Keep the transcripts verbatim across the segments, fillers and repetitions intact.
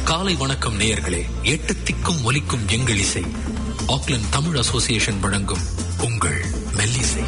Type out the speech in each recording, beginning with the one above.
காலை வணக்கம் நேயர்களே. எட்டு திக்கும் ஒலிக்கும் எங்கள் இசை. ஆக்லாந்து தமிழ் அசோசியேஷன் வழங்கும் உங்கள் மெல்லிசை.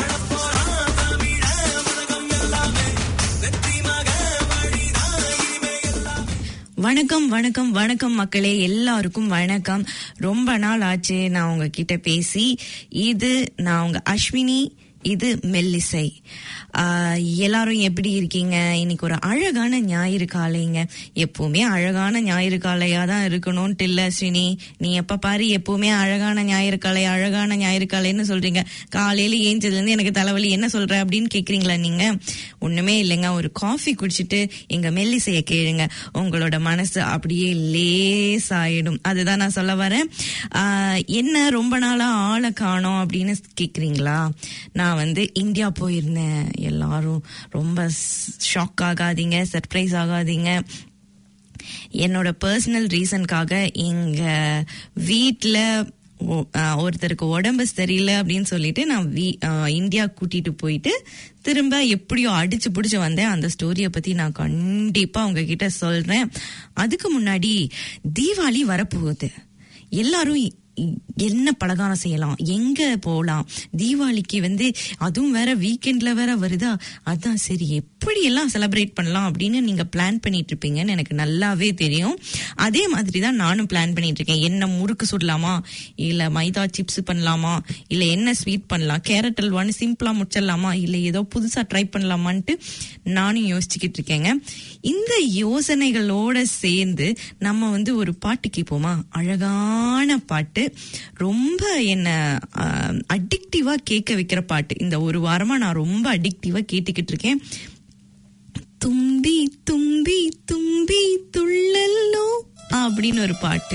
வணக்கம் வணக்கம் வணக்கம் மக்களே, எல்லாருக்கும் வணக்கம். ரொம்ப நாள் ஆச்சு நான் உங்ககிட்ட பேசி. இது நான் உங்க அஸ்வினி, இது மெல்லிசை. எல்லாரும் எப்படி இருக்கீங்க? இன்னைக்கு ஒரு அழகான ஞாயிறு காலைங்க. எப்பவுமே அழகான ஞாயிறு காலையா தான் இருக்கணும்ட்டு இல்ல ஸ்ரீனி. நீ எப்ப பாரு எப்பவுமே அழகான ஞாயிறு காலை அழகான ஞாயிறு காலைன்னு சொல்றீங்க. காலையில ஏஞ்சதுல இருந்து எனக்கு தலைவலி, என்ன சொல்ற அப்படின்னு கேக்குறீங்களா நீங்க? ஒண்ணுமே இல்லைங்க, ஒரு காஃபி குடிச்சிட்டு எங்க மெல்லிசைய கேளுங்க, உங்களோட மனசு அப்படியே லேசாயிடும். அதுதான் நான் சொல்ல வரேன். ஆஹ் என்ன ரொம்ப நாளா ஆளை காணோம் அப்படின்னு கேக்குறீங்களா? நான் வந்து இந்தியா போயிருந்தேன். எல்லாரும் ரொம்ப ஷாக் ஆகாதீங்க, சர்ப்ரைஸ் ஆகாதீங்க. என்னோட பர்சனல் ரீசனுக்காக எங்க வீட்டுல ஒருத்தருக்கு உடம்பு சரியில்லை அப்படின்னு சொல்லிட்டு நான் இந்தியா கூட்டிட்டு போயிட்டு திரும்ப எப்படியோ அடிச்சு பிடிச்சு வந்தேன். அந்த ஸ்டோரிய பத்தி நான் கண்டிப்பா உங்ககிட்ட சொல்றேன். அதுக்கு முன்னாடி தீபாவளி வரப்போகுது. எல்லாரும் என்ன பலகாரம் செய்யலாம், எங்க போலாம், தீபாவளிக்கு வந்து அதுவும் வேற வீக்கெண்ட்ல வேற வருதா, அதான் சரி எப்படி எல்லாம் செலிப்ரேட் பண்ணலாம் அப்படின்னு நீங்க பிளான் பண்ணிட்டு இருப்பீங்கன்னு எனக்கு நல்லாவே தெரியும். அதே மாதிரி தான் நானும் பிளான் பண்ணிட்டு இருக்கேன். என்ன முறுக்கு சுடலாமா, இல்ல மைதா சிப்ஸ் பண்ணலாமா, இல்ல என்ன ஸ்வீட் பண்ணலாம், கேரட் அல்வான்னு சிம்பிளா முடிச்சிடலாமா, இல்ல ஏதோ புதுசா ட்ரை பண்ணலாமான்ட்டு நானும் யோசிச்சுக்கிட்டு இருக்கேங்க. இந்த யோசனைகளோட சேர்ந்து நம்ம வந்து ஒரு பாட்டு கேட்போமா? அழகான பாட்டு, ரொம்ப என்ன அடிக்டிவா கேட்க வைக்கிற பாட்டு. இந்த ஒரு வாரமா நான் ரொம்ப அடிக்டிவா கேட்டுக்கிட்டு இருக்கேன். தும்பி தும்பி தும்பி துள்ளல்லோ அப்படின்னு ஒரு பாட்டு.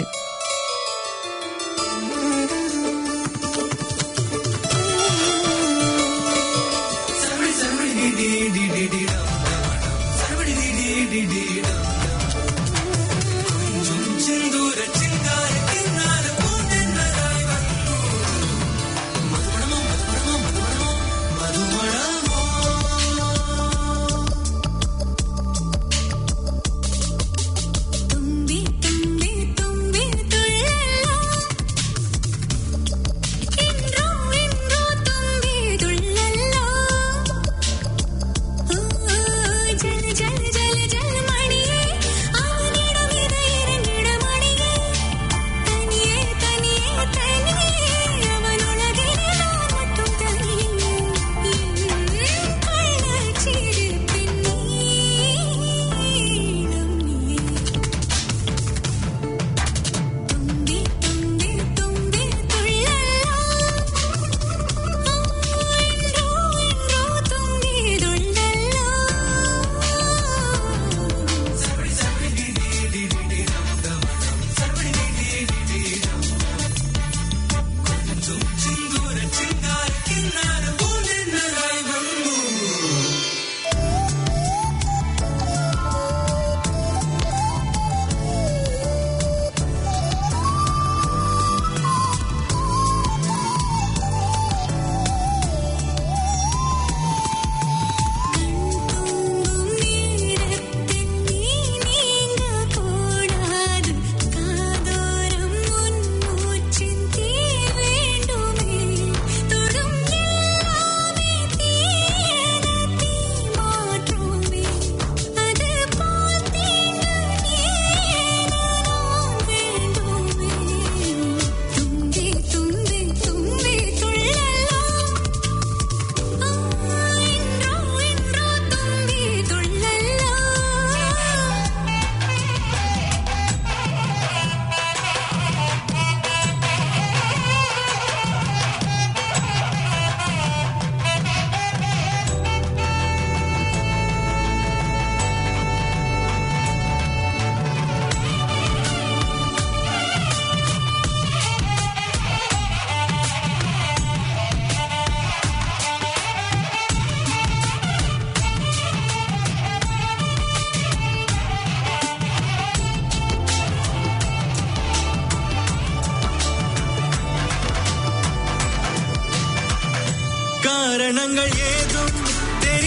காரணங்கள் ஏதும்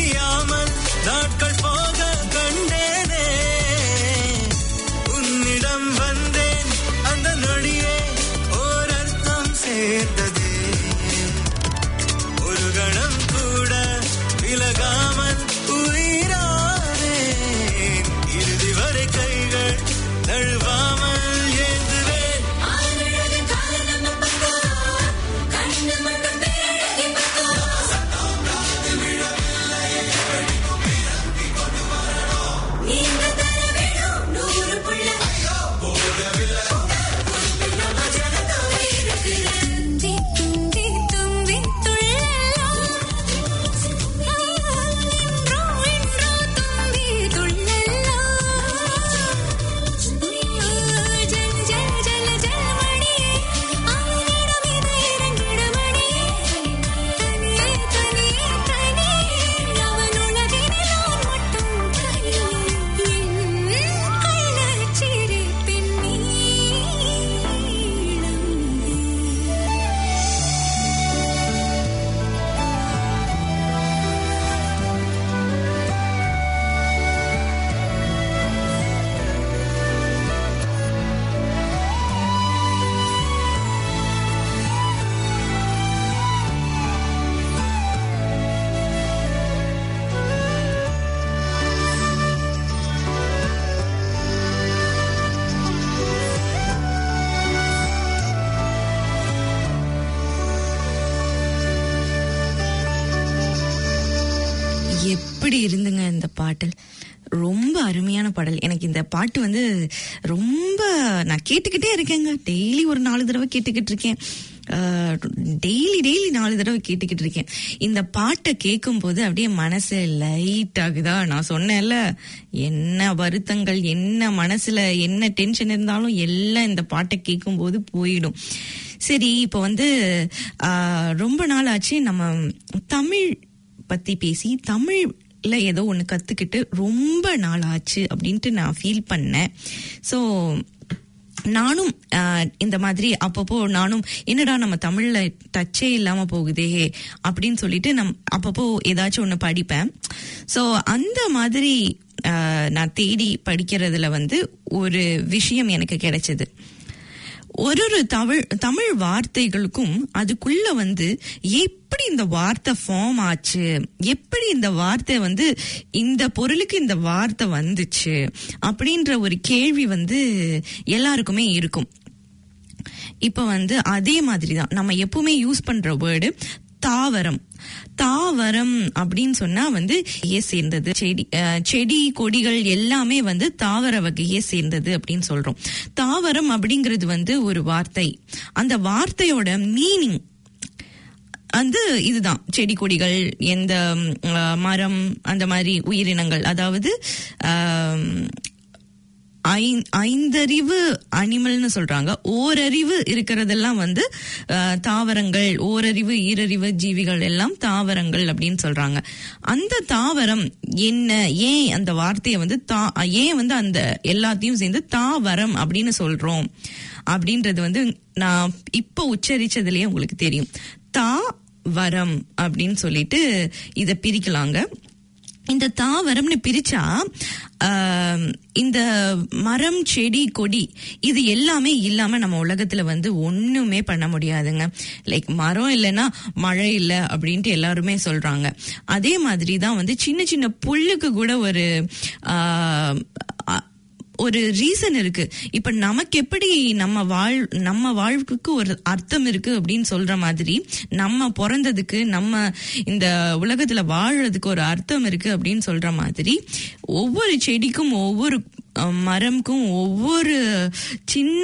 தெரியாமல் நாட்கள் போக கண்டேனே, உன்னிடம் எப்படி இருந்துங்க இந்த பாடல்? ரொம்ப அருமையான பாடல். எனக்கு இந்த பாட்டு வந்து ரொம்ப நான் கேட்டுக்கிட்டே இருக்கேங்க. டெய்லி ஒரு நாலு தடவை கேட்டுக்கிட்டு இருக்கேன். டெய்லி டெய்லி நாலு தடவை கேட்டுக்கிட்டு இருக்கேன். இந்த பாட்டை கேட்கும் போது அப்படியே மனசு லைட் ஆகுதா. நான் சொன்னேன்ல, என்ன வருத்தங்கள், என்ன மனசுல என்ன டென்ஷன் இருந்தாலும் எல்லாம் இந்த பாட்டை கேட்கும் போது போயிடும். சரி, இப்ப வந்து ஆஹ் ரொம்ப நாள் ஆச்சு நம்ம தமிழ் பத்தி பேசி, தமிழ்ல ஏதோ ஒண்ணு கத்துக்கிட்டு ரொம்ப நாள் ஆச்சு அப்படின்ட்டு நான் ஃபீல் பண்ணேன். ஸோ நானும் இந்த மாதிரி அப்பப்போ நானும் என்னடா நம்ம தமிழ்ல டச்சே இல்லாம போகுதே அப்படின்னு சொல்லிட்டு நம் அப்பப்போ ஏதாச்சும் ஒண்ணு படிப்பேன். சோ அந்த மாதிரி நான் தேடி படிக்கிறதுல வந்து ஒரு விஷயம் எனக்கு கிடைச்சது. ஒரு ஒரு தமிழ் தமிழ் வார்த்தைகளுக்கும் அதுக்குள்ள வந்து எப்படி இந்த வார்த்தை ஃபார்ம் ஆச்சு, எப்படி இந்த வார்த்தை வந்து இந்த பொருளுக்கு இந்த வார்த்தை வந்துச்சு அப்படின்ற ஒரு கேள்வி வந்து எல்லாருக்குமே இருக்கும். இப்ப வந்து அதே மாதிரிதான் நம்ம எப்பவுமே யூஸ் பண்ற வேர்டு தாவரம். தாவரம் அப்படின்னு சொன்னா வந்து சேர்ந்தது செடி செடி கொடிகள் எல்லாமே வந்து தாவர வகையை சேர்ந்தது அப்படின்னு சொல்றோம். தாவரம் அப்படிங்கிறது வந்து ஒரு வார்த்தை. அந்த வார்த்தையோட மீனிங் வந்து இதுதான். செடி கொடிகள், எந்த மரம், அந்த மாதிரி உயிரினங்கள், அதாவது ஐந்தறிவு அனிமல்னு சொல்றாங்க. ஓரறிவு இருக்கிறதெல்லாம் வந்து தாவரங்கள், ஓரறிவு ஈரறிவு ஜீவிகள் எல்லாம் தாவரங்கள் அப்படின்னு சொல்றாங்க. அந்த தாவரம் என்ன, ஏன் அந்த வார்த்தையை வந்து தா ஏன் வந்து அந்த எல்லாத்தையும் சேர்ந்து தாவரம் அப்படின்னு சொல்றோம் அப்படின்றது வந்து நான் இப்ப உச்சரிச்சதுலயே உங்களுக்கு தெரியும். தா வரம் அப்படின்னு சொல்லிட்டு இத பிரிக்கலாங்க. இந்த தாவரம்னு பிரிச்சா இந்த மரம், செடி, கொடி இது எல்லாமே இல்லாம நம்ம உலகத்துல வந்து ஒண்ணுமே பண்ண முடியாதுங்க. லைக் மரம் இல்லைன்னா மழை இல்லை அப்படின்ட்டு எல்லாருமே சொல்றாங்க. அதே மாதிரிதான் வந்து சின்ன சின்ன புல்லுக்கு கூட ஒரு ஆஹ் ஒரு ரீசன் இருக்கு. இப்ப நமக்கு எப்படி நம்ம வாழ் நம்ம வாழ்வுக்கு ஒரு அர்த்தம் இருக்கு அப்படின்னு சொல்ற மாதிரி, நம்ம பிறந்ததுக்கு, நம்ம இந்த உலகத்துல வாழறதுக்கு ஒரு அர்த்தம் இருக்கு அப்படின்னு சொல்ற மாதிரி, ஒவ்வொரு செடிக்கும் ஒவ்வொரு மரம்க்கும் ஒவ்வொரு சின்ன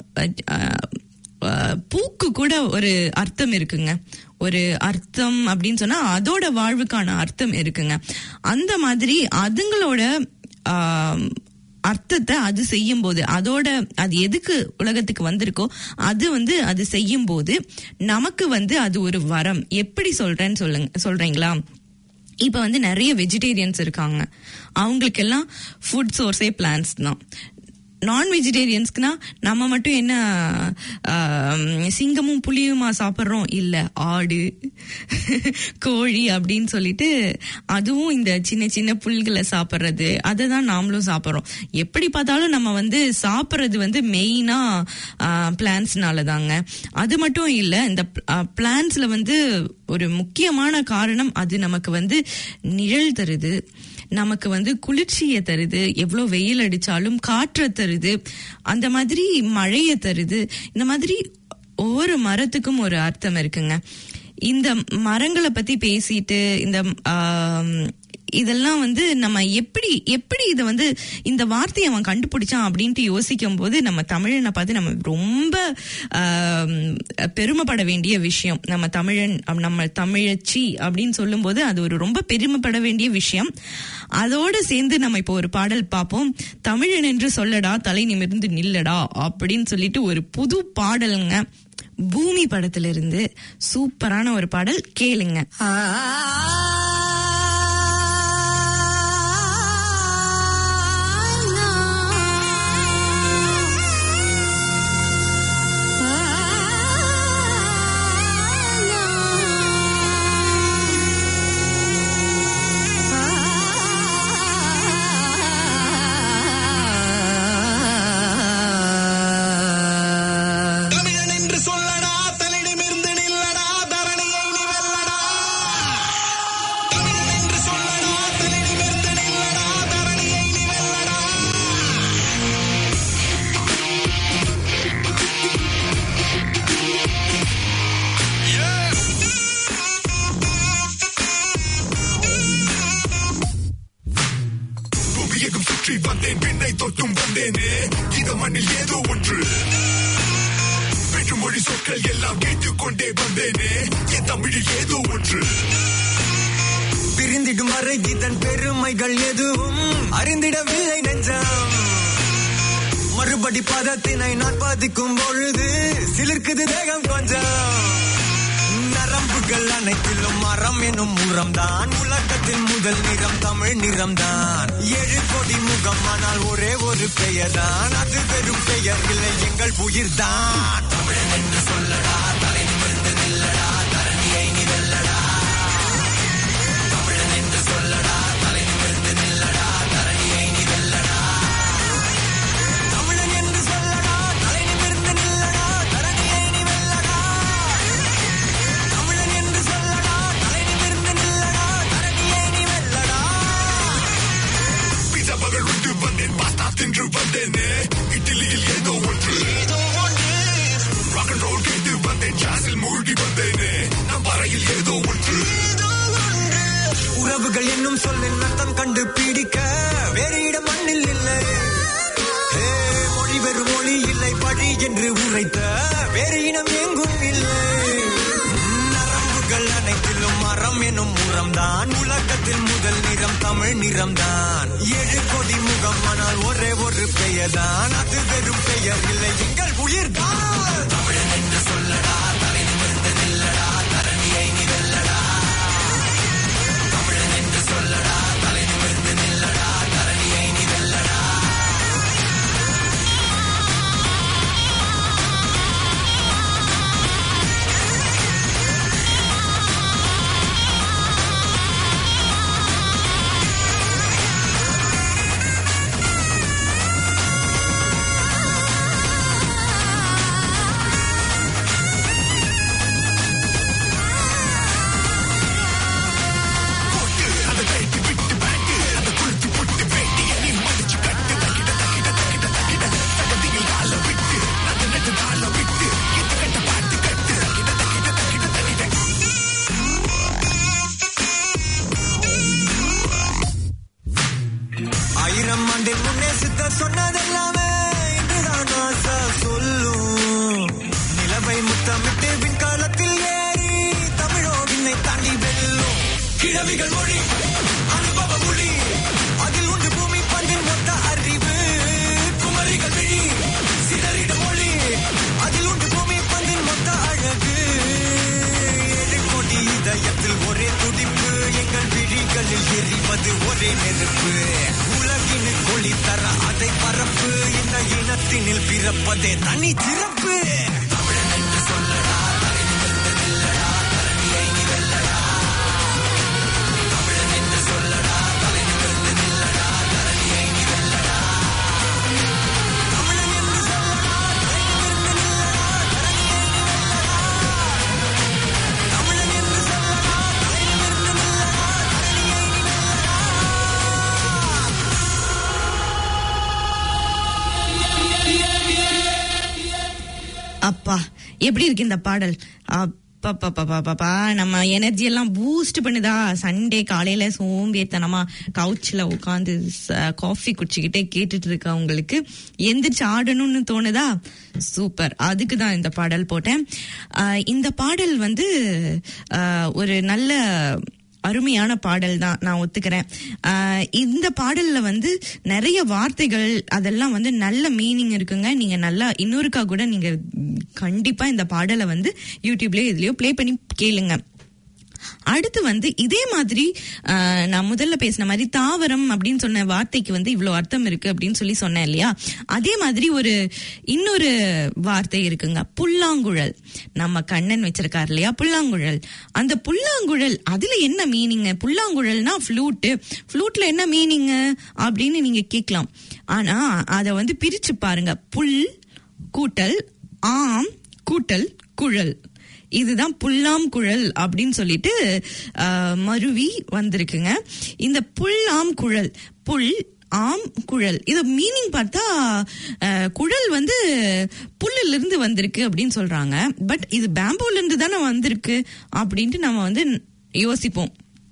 பூக்கு கூட ஒரு அர்த்தம் இருக்குங்க. ஒரு அர்த்தம் அப்படின்னு சொன்னா அதோட வாழ்வுக்கான அர்த்தம் இருக்குங்க. அந்த மாதிரி அதுங்களோட ஆஹ் அர்த்தத்தை அது செய்யும் போது, அதோட அது எதுக்கு உலகத்துக்கு வந்திருக்கோ அது வந்து அது செய்யும் போது நமக்கு வந்து அது ஒரு வரம். எப்படி சொல்றேன்னு சொல்லுங்க சொல்றீங்களா? இப்ப வந்து நிறைய வெஜிடேரியன்ஸ் இருக்காங்க. அவங்களுக்கெல்லாம் ஃபுட் சோர்ஸே பிளான்ட்ஸ் தான். நான் வெஜிடேரியன்ஸ்க்குனா நம்ம மட்டும் என்ன சிங்கமும் புலியுமா சாப்பிட்றோம்? இல்ல, ஆடு, கோழி அப்படின்னு சொல்லிட்டு அதுவும் இந்த சின்ன சின்ன புல்களை சாப்பிட்றது, அதை தான் நாமளும் சாப்பிட்றோம். எப்படி பார்த்தாலும் நம்ம வந்து சாப்பிட்றது வந்து மெயினா பிளான்ட்ஸ்னால தாங்க. அது மட்டும் இல்ல, இந்த பிளான்ட்ஸ்ல வந்து ஒரு முக்கியமான காரணம் அது நமக்கு வந்து நிழல் தருது, நமக்கு வந்து குளிர்ச்சியை தருது, எவ்வளவு வெயில் அடிச்சாலும் காற்றை தருது, அந்த மாதிரி மழையை தருது. இந்த மாதிரி ஒவ்வொரு மரத்துக்கும் ஒரு அர்த்தம் இருக்குங்க. இந்த மரங்களை பத்தி பேசிட்டு இந்த இதெல்லாம் வந்து நம்ம எப்படி எப்படி இதை வந்து இந்த வார்த்தையை அவன் கண்டுபிடிச்சான் அப்படின்ட்டு யோசிக்கும் போது நம்ம தமிழனை பார்த்து நம்ம ரொம்ப பெருமைப்பட வேண்டிய விஷயம். நம்ம தமிழன், நம்ம தமிழச்சி அப்படின்னு சொல்லும் போது அது ஒரு ரொம்ப பெருமைப்பட வேண்டிய விஷயம். அதோடு சேர்ந்து நம்ம இப்போ ஒரு பாடல் பார்ப்போம். தமிழன் என்று சொல்லடா, தலை நிமிர்ந்து நில்லடா அப்படின்னு சொல்லிட்டு ஒரு புது பாடலுங்க. பூமி படத்திலிருந்து சூப்பரான ஒரு பாடல், கேளுங்க. சொல்லடா, தலை நிமிர்ந்து நில்லடா, தரணியை நிவல்லடா. எங்கும் சுற்றி வந்தேன், பெண்ணை தொட்டும் வந்தேனே. இந்த மண்ணில் ஏதோ ஒன்று, மொழி சொற்கள் எல்லாம் கேட்டுக்கொண்டே வந்தேனே. என் தமிழில் ஏதோ ஒன்று, பிரிந்திடும் வரை இதன் பெருமைகள் எதுவும் அறிந்திடவில்லை நெஞ்சம். மறுபடி பதத்தினை நான் பாதிக்கும் பொழுது சிலிர்க்குது தேகம் கொஞ்சம். நரம்புகள் அனைத்திலும் மரம் எனும் உரம்தான், உலகத்தில் முதல் நிறம் தமிழ் நிறம்தான். ஏழு கோடி முகம் ஆனால் ஒரே ஒரு பெயர் தான், அது வெறும் பெயர் இல்லை எங்கள் உயிர் தான். தமிழன் என்று சொல்லடா, தலை நிமிர்ந்து நில்லடா, தரணியை நீ வெல்லடா. தமிழன் என்று சொல்லடா, தலை நிமிர்ந்து நில்லடா, தரணியை நீ வெல்லடா. தமிழன் என்று சொல்லடா, தலை நிமிர்ந்து நில்லடா, தரணியை நீ வெல்லடா. தமிழன் என்று சொல்லடா, தலை நிமிர்ந்து நில்லடா, தரணியை நீ வெல்லடா. பீஸா பகல் உண்டு வந்தேன், பாஸ்தா தின்று வந்தேனே. இட்லியில் ஏதோ ஒன்று, ராக் அண்ட் ரோல் கேட்டு வந்தேன், ஜாஸில் மூழ்கி வந்தேனே. நம் வரையில் ஏதோ ஒன்று, உறவுகள் என்னும் சொல்லின் அர்த்தம் கண்டு பிடிக்க வேறு இடம் மண்ணில் இல்லை. மொழி வெறும் மொழி இல்லை, பழி என்று உரைத்த வேறு இனம் எங்கும் இல்லை. நரம்புகள் அனைத்திலும் மரம் எனும் உரம்தான், உலகத்தில் முதல் நிறம் தமிழ் நிறம்தான். ஏழு கோடி முகம் ஆனால் ஒரே ஒரு பெயர் தான், அது வெறும் பெயர் இல்லை எங்கள் உயிர் தான். தமிழன் என்று சொல்லடா, தலை நிமிர்ந்து நில்லடா, தரணியை நீ வெல்லடா. தமிழன் என்று சொல்லடா, தலை நிமிர்ந்து நில்லடா, தரணியை நீ வெல்லடா. ஆயிரம் ஆண்டின் முன்னே சித்தர் சொன்னதெல்லாமே இன்றுதான் ஆசா சொல்லும். நிலவை முத்தமிட்டு விண்காலத்தில் ஏறி தமிழோ விண்ணை தாண்டி வெல்லும். கிழவிகள் மொழி அனுபவ மொழி, அதில் உண்டு பூமி பந்தின் மொத்த அறிவு. குமரிகள் விழி சிதறிட மொழி, அதில் உண்டு பூமி பந்தின் மொத்த அழகு. ஏழு கோடி இதயத்தில் ஒரே துடிப்பு, எங்கள் விழிகளில் எரிவது ஒரே நெருப்பு. உலகினில் ஒளி தர அதை பரப்பு, இந்த இனத்தினில் பிறப்பதே தனி சிறப்பு. தமிழன் என்று சொல்லடா, தலை நிமிர்ந்து நில்லடா, தரணியை நீ வெல்லடா. தமிழன் என்று சொல்லடா, தலை நிமிர்ந்து நில்லடா, தரணியை நீ வெல்லடா. தமிழன் என்று சொல்லடா, தலை நிமிர்ந்து நில்லடா, தரணியை நீ வெல்லடா. தமிழன் என்று சொல்லடா, தலை நிமிர்ந்து நில்லடா, தரணியை நீ வெல்லடா. அப்பா எப்படி இருக்கு இந்த பாடல்? அப்பா நம்ம எனர்ஜி எல்லாம் பூஸ்ட் பண்ணுதா? சண்டே காலையில சோம்பேத்தனமா கவுச்ல உட்காந்து காஃபி குடிச்சுக்கிட்டே கேட்டுட்டு இருக்க உங்களுக்கு எந்திரிச்சு ஆடணும்னு தோணுதா? சூப்பர், அதுக்கு தான் இந்த பாடல் போட்டேன். இந்த பாடல் வந்து ஒரு நல்ல அருமையான பாடல் தான், நான் ஒத்துக்கிறேன். இந்த பாடல்ல வந்து நிறைய வார்த்தைகள் அதெல்லாம் வந்து நல்ல மீனிங் இருக்குங்க. நீங்க நல்லா இன்னொருக்கா கூட நீங்க கண்டிப்பா இந்த பாடலை வந்து யூடியூப்லயோ இதுலயோ பிளே பண்ணி கேளுங்க. அடுத்து வந்து இதே மாதிரி நான் முதல்ல பேசின மாதிரி தாவரம் அப்படின்னு சொன்ன வார்த்தைக்கு வந்து இவ்வளவு அர்த்தம் இருக்கு அப்படின்னு சொல்லி சொன்னேன் இல்லையா? அதே மாதிரி ஒரு இன்னொரு வார்த்தை இருக்குங்க, புல்லாங்குழல். நம்ம கண்ணன் வச்சிருக்காரு இல்லையா புல்லாங்குழல், அந்த புல்லாங்குழல் அதுல என்ன மீனிங்? புல்லாங்குழல்னா ஃப்ளூட், ஃப்ளூட்ல என்ன மீனிங் அப்படின்னு நீங்க கேட்கலாம். ஆனா அத வந்து பிரிச்சு பாருங்க, புல் கூட்டல் ஆம் கூட்டல் குழல், இதுதான் புல்லாம் குழல் அப்படின்னு சொல்லிட்டு மருவி வந்திருக்குங்க. இந்த புல்லாம் குழல், புல் ஆம் குழல், இது மீனிங் பார்த்தா குழல் வந்து புல்லுல இருந்து வந்திருக்கு அப்படின்னு சொல்றாங்க. பட் இது பேம்பூல இருந்து தானே வந்திருக்கு அப்படின்ட்டு நம்ம வந்து யோசிப்போம்.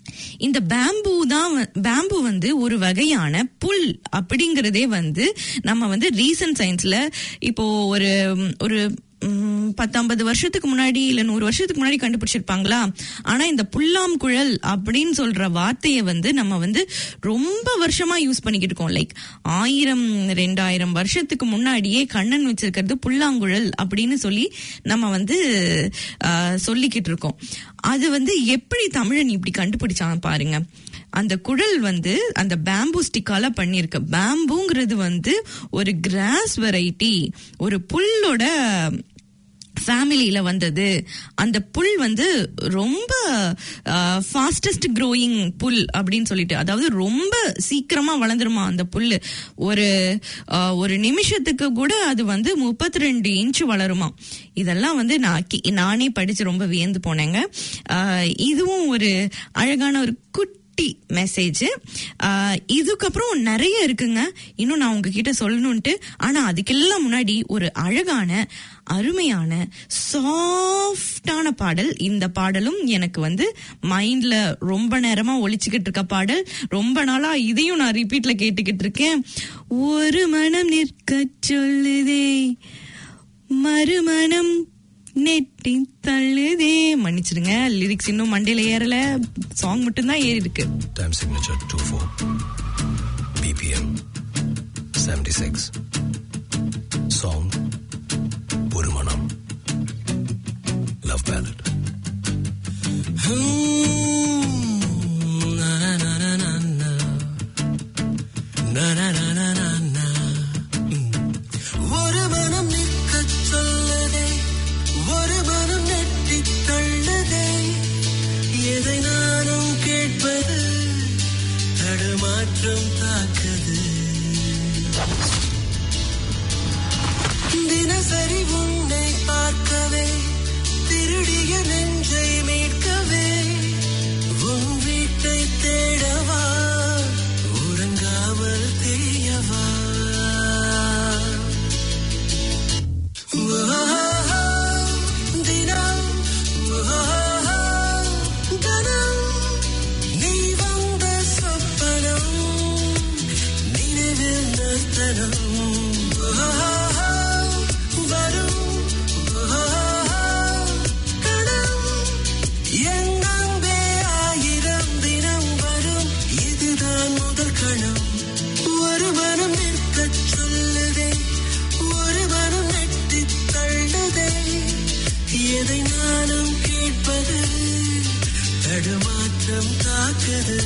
இந்த பேம்பு தான் பேம்பு வந்து ஒரு வகையான புல் அப்படிங்கறதே வந்து நம்ம வந்து ரீசன்ட் சயின்ஸ்ல இப்போ ஒரு ஒரு பத்தொன்பது வருஷத்துக்கு முன்னாடி இல்ல நூறு வருஷத்துக்கு முன்னாடி கண்டுபிடிச்சிருப்பாங்களா. ஆனா இந்த புல்லாம் குழல் அப்படின்னு சொல்ற வார்த்தையை வந்து நம்ம வந்து ரொம்ப வருஷமா யூஸ் பண்ணிக்கிட்டு இருக்கோம். லைக் ஆயிரம் ரெண்டாயிரம் வருஷத்துக்கு முன்னாடியே கண்ணன் வச்சிருக்கிறது புல்லாங்குழல் அப்படின்னு சொல்லி நம்ம வந்து சொல்லிக்கிட்டு இருக்கோம். அது வந்து எப்படி தமிழன் இப்படி கண்டுபிடிச்சாங்க பாருங்க. அந்த குழல் வந்து அந்த பேம்பு ஸ்டிக்கால பண்ணிருக்கு. பேம்புங்கிறது வந்து ஒரு கிராஸ் வெரைட்டி, ஒரு புல்லோட ஃபேமிலியில வந்தது. அந்த புல் வந்து ரொம்ப ஃபாஸ்டஸ்ட் க்ரோயிங் புல் அப்படின்னு சொல்லிட்டு, அதாவது ரொம்ப சீக்கிரமா வளர்ந்துருமா அந்த புல்லு. ஒரு ஒரு நிமிஷத்துக்கு கூட அது வந்து முப்பத்தி ரெண்டு இன்ச் வளருமா. இதெல்லாம் வந்து நான் நானே படிச்சு ரொம்ப வியந்து போனேங்க. இதுவும் ஒரு அழகான ஒரு குட்டி மெசேஜ். இதுக்கப்புறம் நிறைய இருக்குங்க, இன்னும் நான் உங்ககிட்ட சொல்லணும்ட்டு. ஆனா அதுக்கெல்லாம் முன்னாடி ஒரு அழகான அருமையான சாஃப்டான பாடல். இந்த பாடலும் எனக்கு வந்து மைண்ட்ல ரொம்ப நேரமா ஒலிச்சுக்கிட்டு இருக்க பாடல். ரொம்ப நாளா இதையும் நான் ரிப்பீட்ல கேட்டுக்கிட்டு இருக்கேன். ஒரு மனம் நிற்க சொல்லுதே, மறுமணம் நெட்டி தள்ளுதே. மன்னிச்சிடுங்க, லிரிக்ஸ் இன்னும் மண்டையில ஏறல, சாங் மட்டும் தான் ஏறி இருக்கு. Time signature two four BPM seventy-six. Song ஒரு மனம், லவ் பேலட். ஒரு மனம் நிற்க சொல்லதே, ஒரு மனம் நெட்டி தள்ளதே, எதை நானும் கேட்பது தடுமாற்றம் தாக்குது. தினசரி உன்னை பார்க்கவே, திருடிய நெஞ்சை மீட்கவே, உன் வீட்டை தேடவா, உறங்காமல் தேயவா. தினம் கனம் நீ வந்த சொப்பனம், நினைவில் நிறுத்தனம் வரும் கணம், என் அன்பே ஆயிரம் தினம் வரும், இதுதான் முதல் கணம். ஒரு மனம் நிற்க சொல்லுதே, ஒரு மனம் நெட்டி தள்ளுதே, எதை நானும் கேட்பது தடுமாற்றம் தாக்குது.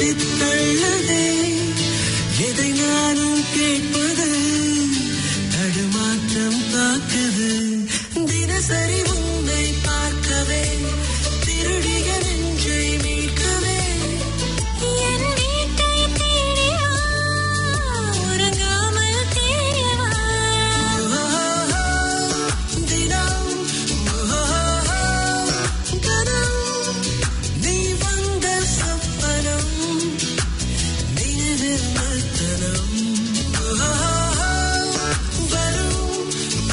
தள்ளதே எதை நானும் கேட்பது தடுமாற்றம் தாக்குது தினசரி உன்னை பார்க்கவே திருடிய நெஞ்சை மீட்கவே என் வீட்டை தேடிவா உறங்காமல் தேடிவா தினம் கனம் நீ வந்த சப்பனம் நினைவில் மத்தனம் வரும்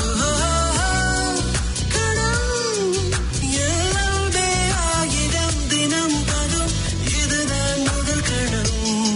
கணம் எல்லாமே ஆயிரம் தினம் வரும் இதுதான் முதல் கணம்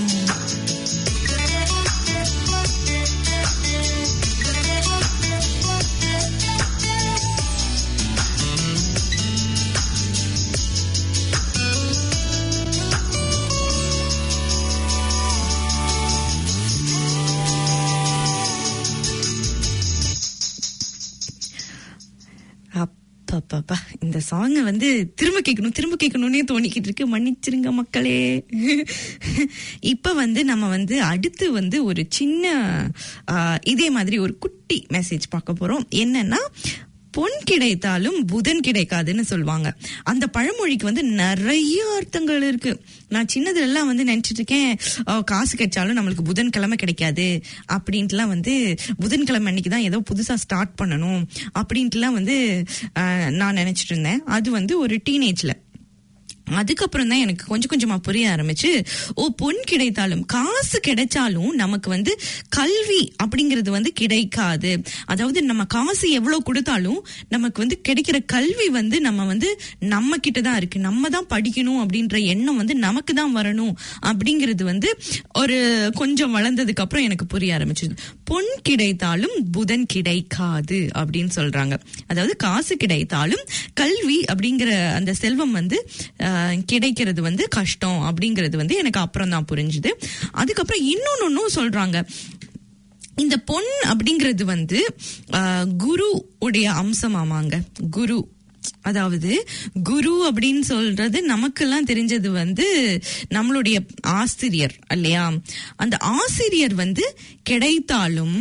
அப்பப்பா இந்த சாங்கை வந்து திரும்ப கேட்கணும் திரும்ப கேட்கணும்னே தோணிக்கிட்டு இருக்கு. மன்னிச்சிருங்க மக்களே. இப்ப வந்து நம்ம வந்து அடுத்து வந்து ஒரு சின்ன ஆஹ், இதே மாதிரி ஒரு குட்டி மெசேஜ் பார்க்க போறோம். என்னன்னா, பொன் கிடைத்தாலும் புதன் கிடைக்காதுன்னு சொல்லுவாங்க. அந்த பழமொழிக்கு வந்து நிறைய அர்த்தங்கள் இருக்கு. நான் சின்னதுல எல்லாம் வந்து நினைச்சிட்டு இருக்கேன், அஹ், காசு கிடைச்சாலும் நம்மளுக்கு புதன்கிழமை கிடைக்காது அப்படின்ட்டுலாம் வந்து புதன்கிழமை அன்னைக்கு தான் ஏதோ புதுசா ஸ்டார்ட் பண்ணணும் அப்படின்ட்டுலாம் வந்து அஹ், நான் நினைச்சிட்டு இருந்தேன். அது வந்து ஒரு டீனேஜ்ல. அதுக்கப்புறம் தான் எனக்கு கொஞ்சம் கொஞ்சமா புரிய ஆரம்பிச்சு, ஓ, பொன் கிடைத்தாலும் காசு கிடைச்சாலும் நமக்கு வந்து கல்வி அப்படிங்கிறது வந்து கிடைக்காது. அதாவது நம்ம காசு எவ்வளவு கொடுத்தாலும் நமக்கு வந்து கிடைக்கிற கல்வி வந்து நம்ம வந்து நம்ம கிட்டதான் இருக்கு, நம்ம தான் படிக்கணும் அப்படின்ற எண்ணம் வந்து நமக்கு தான் வரணும் அப்படிங்கிறது வந்து ஒரு கொஞ்சம் வளர்ந்ததுக்கு அப்புறம் எனக்கு புரிய ஆரம்பிச்சது. பொன் கிடைத்தாலும் புதன் கிடைக்காது அப்படின்னு சொல்றாங்க. அதாவது காசு கிடைத்தாலும் கல்வி அப்படிங்கிற அந்த செல்வம் வந்து கிடைக்கிறது வந்து கஷ்டம் அப்படிங்கிறது வந்து எனக்கு அப்புறம் தான் புரிஞ்சுது. அதுக்கப்புறம் இன்னொன்னு சொல்றாங்க, இந்த பொன் அப்படிங்கிறது வந்து குரு உடைய அம்சமாமாங்க. குரு, அதாவது குரு அப்படின்னு சொல்றது நமக்கெல்லாம் தெரிஞ்சது வந்து நம்மளுடைய ஆசிரியர் இல்லையா? அந்த ஆசிரியர் வந்து கிடைத்தாலும்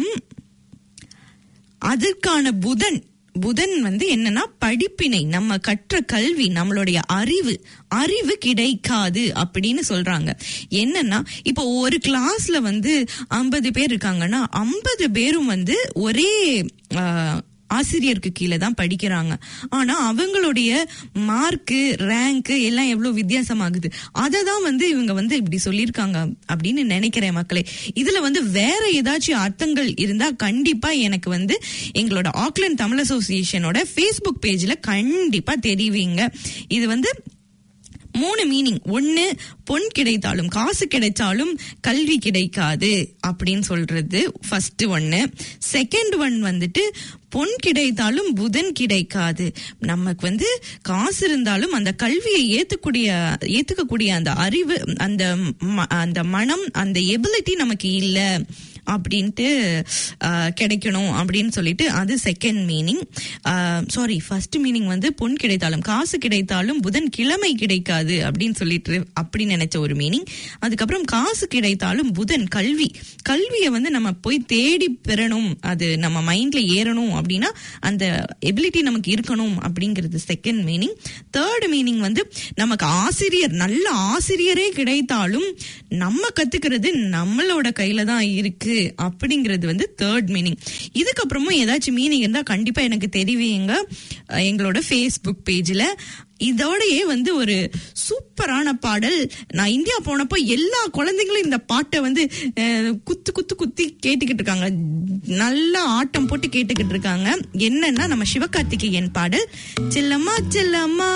அதற்கான புதன் புதன் வந்து என்னன்னா படிப்பினை, நம்ம கற்ற கல்வி, நம்மளுடைய அறிவு அறிவு கிடைக்காது அப்படின்னு சொல்றாங்க. என்னன்னா, இப்போ ஒரு கிளாஸ்ல வந்து ஐம்பது பேர் இருக்காங்கன்னா ஐம்பது பேரும் வந்து ஒரே ஆசிரியருக்கு கீழே தான் படிக்கிறாங்க. ஆனா அவங்களுடைய மார்க்கு, ரேங்க் எல்லாம் எவ்வளவு வித்தியாசமாகுது. அதை தான் வந்து இவங்க வந்து இப்படி சொல்லியிருக்காங்க அப்படின்னு நினைக்கிறேன் மக்களே. இதுல வந்து வேற ஏதாச்சும் அர்த்தங்கள் இருந்தா கண்டிப்பா எனக்கு வந்து எங்களோட ஆக்லாந்து தமிழ் அசோசியேஷனோட ஃபேஸ்புக் பேஜ்ல கண்டிப்பா தெரிவிங்க. இது வந்து மூணு மீனிங். ஒன்னு, பொன் கிடைத்தாலும் காசு கிடைச்சாலும் கல்வி கிடைக்காது அப்படின்னு சொல்றது ஃபர்ஸ்ட் ஒன்னு. செகண்ட் ஒன் வந்துட்டு பொன் கிடைத்தாலும் புதன் கிடைக்காது. நமக்கு வந்து காசு இருந்தாலும் அந்த கல்வியை ஏத்துக்கூடிய ஏத்துக்கக்கூடிய அந்த அறிவு, அந்த அந்த மனம், அந்த எபிலிட்டி நமக்கு இல்ல அப்படின்ட்டு கிடைக்கணும் அப்படின்னு சொல்லிட்டு அது second meaning. Sorry, first meaning வந்து பொன் கிடைத்தாலும் காசு கிடைத்தாலும் புதன் கிழமை கிடைக்காது அப்படின்னு சொல்லிட்டு அப்படி நினைச்ச ஒரு மீனிங். அதுக்கப்புறம் காசு கிடைத்தாலும் புதன் கல்வி, கல்வியை வந்து நம்ம போய் தேடி பெறணும், அது நம்ம மைண்ட்ல ஏறணும் அப்படின்னா அந்த எபிலிட்டி நமக்கு இருக்கணும் அப்படிங்கிறது செகண்ட் மீனிங். தேர்ட் மீனிங் வந்து நமக்கு ஆசிரியர், நல்ல ஆசிரியரே கிடைத்தாலும் நம்ம கத்துக்கிறது நம்மளோட கையில தான் இருக்கு அப்படிங்கிறது வந்து தேர்ட் மீனிங். இதுக்கப்புறமும் ஏதாச்சும் மீனிங் இருந்தா கண்டிப்பா எனக்கு தெரிவிங்க எங்களோட ஃபேஸ்புக் பேஜ்ல. இதோடயே வந்து ஒரு சூப்பரான பாடல். நான் இந்தியா போனப்போ எல்லா குழந்தைங்களும் இந்த பாட்டை வந்து குத்து குத்து குத்தி கேட்டுக்கிட்டு இருக்காங்க, நல்லா ஆட்டம் போட்டு கேட்டுக்கிட்டு இருக்காங்க. என்னன்னா, நம்ம சிவகார்த்திகேயன் பாடல் செல்லம்மா செல்லம்மா.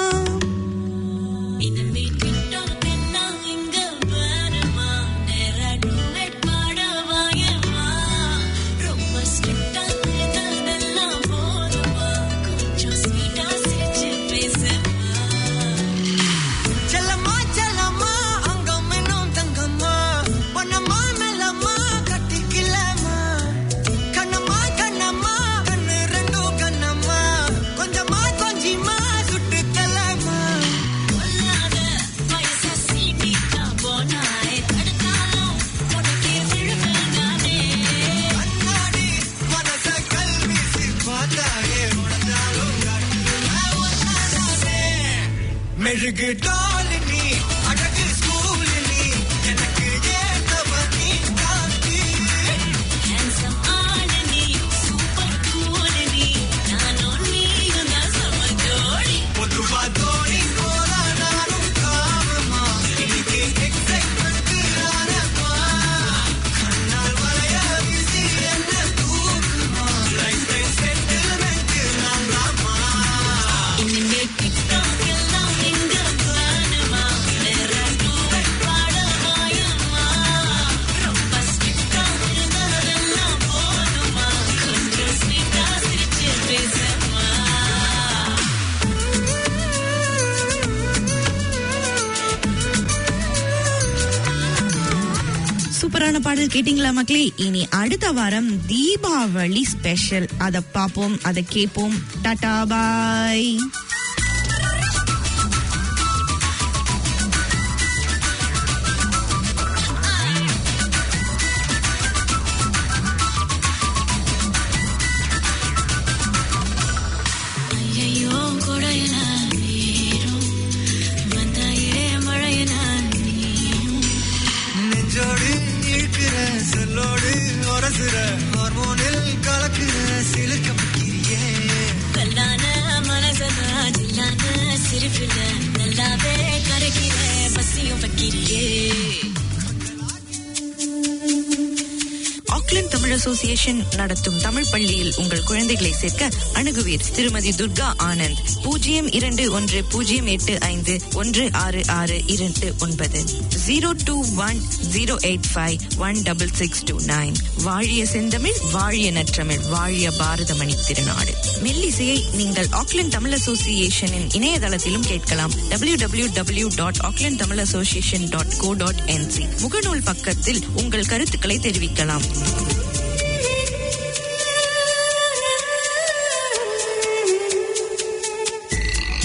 மெழுகு டால் நீ அழகு ஸ்கூல் நீ எனக்கு ஏத்தவ நீ காந்தி handsome ஆன நீ சூப்பர் கூல் நீ நானும் நீயும் தான் சம ஜோடி பொதுவா தோணி போல நானும் காமமா இன்னைக்கு எக்ஸைட்மெண்ட் ஆனப்பா கண்ணால் வளைய வீசி என்ன தூக்குமா லைஃப் டைம் செட்டில்மெண்ட் நாங்களாமா இனிமே டிக்டாக் எல்லாம் எங்க வேணுமா வேற டூவெட் பாட வாயம்மா ரொம்ப ஸ்ட்ரிக்டா இருந்ததெல்லாம் போதுமா கொஞ்சம் ஸ்வீட்டா சிரிச்சு பேசம்மா சூப்பரான பாடல் கேட்டீங்களா மக்களே? இனி அடுத்த வாரம் தீபாவளி ஸ்பெஷல். அத பாப்போம், அத கேட்போம். டாடா பாய். ஐயையோ கொடையன நீரும் வந்தாயே மழையன நீரும் நெஞ்சோடு இழுக்கிற சொல்லோடு உரசுற ஹார்மோனில் கலக்குற சிலுக்க பக்கிரியே கல்லான மனசதா ஜில்லான சிரிப்பில நல்லாவே கரைக்கிற பசியும் பக்கிரியே ஆக்லாந்து தமிழ் அசோசியேஷன் நடத்தும் தமிழ் பள்ளியில் உங்கள் குழந்தைகளை சேர்க்க அணுகுவீர். திருமதி துர்கா ஆனந்த். பூஜ்ஜியம் இரண்டு ஒன்று பூஜ்ஜியம் எட்டு ஐந்து ஒன்று ஆறு ஆறு இரண்டு ஒன்பது zero two one zero eight five one double six two nine. வாழிய செந்தமிழ், வாழிய நற்றமிழ், வாழிய பாரதமணி திருநாடு. மெல்லிசையை நீங்கள் ஆக்லாந்து தமிழ் அசோசியேஷனின் இணையதளத்திலும் கேட்கலாம். W W W dot Auckland Tamil association dot co dot NZ. முகநூல் பக்கத்தில் உங்கள் கருத்துக்களை தெரிவிக்கலாம்.